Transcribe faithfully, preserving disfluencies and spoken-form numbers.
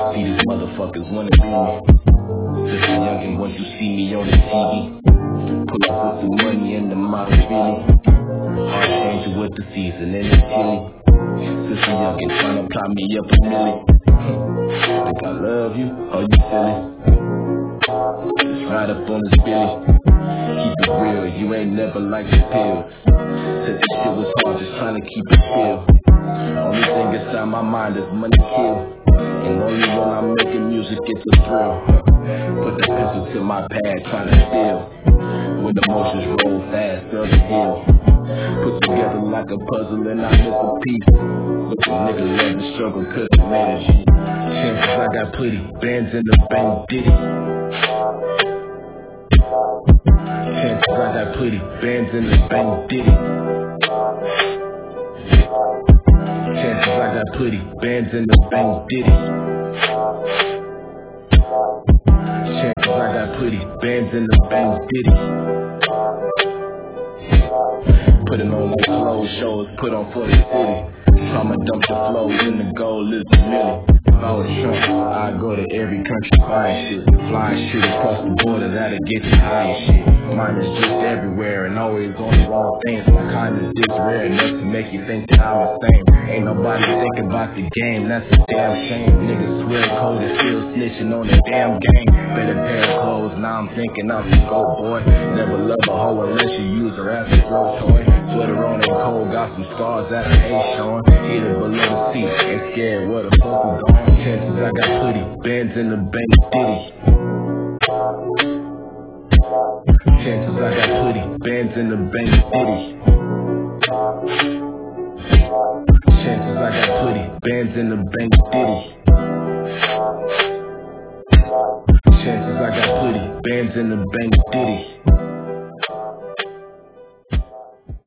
See these motherfuckers wanna be me. Just a youngin' once you see me on the T V. Pull up with some money in the mouth, really. Archangel with the season and the chili. Sister youngin' tryna pop me up a milli. Think I love you, oh you silly. Just ride up on this billy. Keep it real, you ain't never liked the pills. Said this shit was hard, just tryna keep it chill. Only thing inside my mind is money kill. And only when I'm making music it's a thrill. Put the pencil to my pad, tryna steal. When emotions roll fast, girl the hill. Put together like a puzzle and I miss a piece. But the nigga love the struggle cause it made a G. Chances I got plenty, bands in the bank, diddy. Chances I got plenty, bands in the bank, diddy. Chances I got plenty, bands in the bank, diddy. Chances I got plenty, bands in the bank, diddy. Putting on like slow shows, put on for the city. I'ma dump the flows and the goal is a million. If I was Trump, I'd go to every country buying shit. Flying shit across the border, that'll get you high and shit. Mine is just everywhere and always on the wrong things. My kind is just rare enough to make you think that I'm the same. Ain't nobody thinking about the game, that's a damn shame. Niggas swear cold and still snitching on the damn game. Better pair of clothes, now I'm thinking I'm the go boy. Never love a hoe unless you use her as a throw toy. Sweater on and cold, got some stars that I hate showing. Hit it below the seat, ain't scared where the fuck we going. Chances I got plenty, bands in the bank, diddy. Chances I got plenty, bands in the bank, diddy. Chances I got plenty, bands in the bank, diddy. Chances I got plenty, bands in the bank, diddy.